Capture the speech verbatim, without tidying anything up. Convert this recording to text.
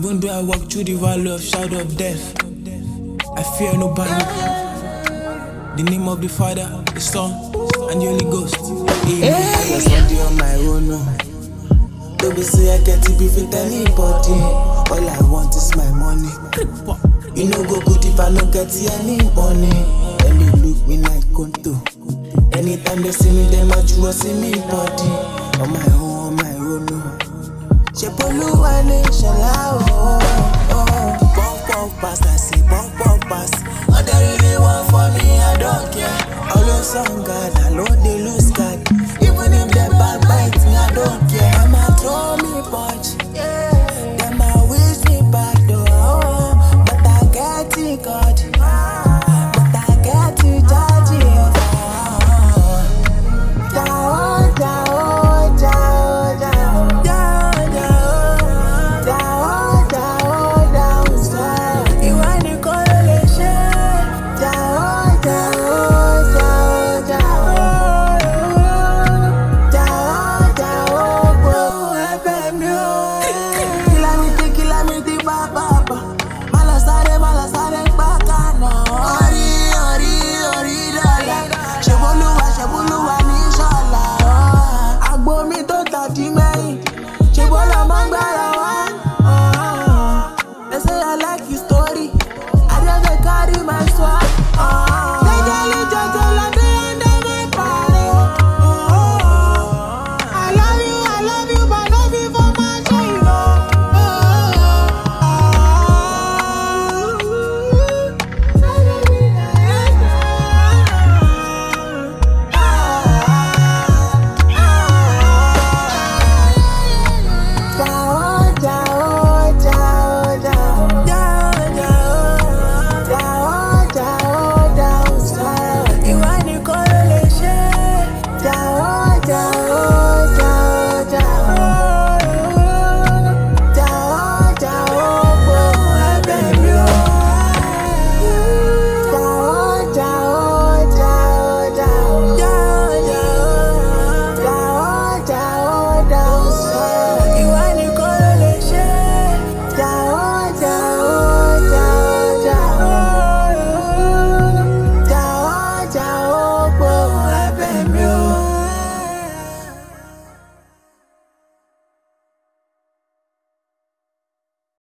Even though I walk through the valley of shadow of death, I fear nobody. The name of the Father, the Son, and the Holy Ghost. Amen. I was standing on my own. No. Don't be say I get it with anybody. All I want is my money. You know go good if I don't get any money. Then they look me like Konto. Anytime they see me, them I just see me body. On my own, on my own. No. Chepolu wane shala oh oh. Pump pump pass, I say pump pump pass. All they really want for me, I don't care. Always on God, I know they lose.